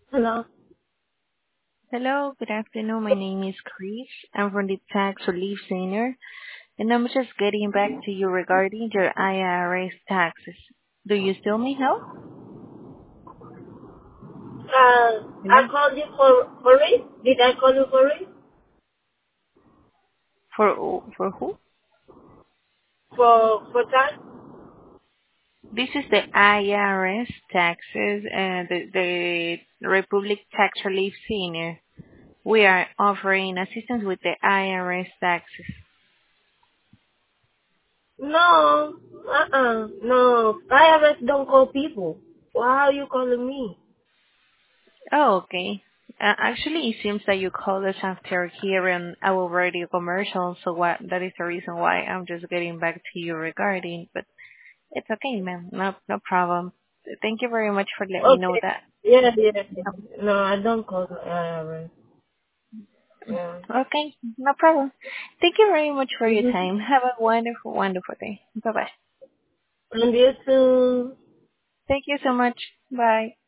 Hello. Hello, good afternoon. My name is Chris. I'm from the Tax Relief Center, and I'm just getting back to you regarding your IRS taxes. Do you still need help? I Hello? called you for it. Did I call you for it? For who? For that? This is the IRS taxes and the Republic Tax Relief Center. We are offering assistance with the IRS taxes. No. No. IRS don't call people. Why are you calling me? Oh, okay. Actually, it seems that you called us after hearing our radio commercial, so that is the reason why I'm just getting back to you regarding. But it's okay, ma'am. No problem. Thank you very much for letting me know Okay. that. Yeah. No, I don't call the IRS. Yeah. Okay, no problem. Thank you very much for your Mm-hmm. time. Have a wonderful, wonderful day. Bye bye. And you too. Thank you so much. Bye.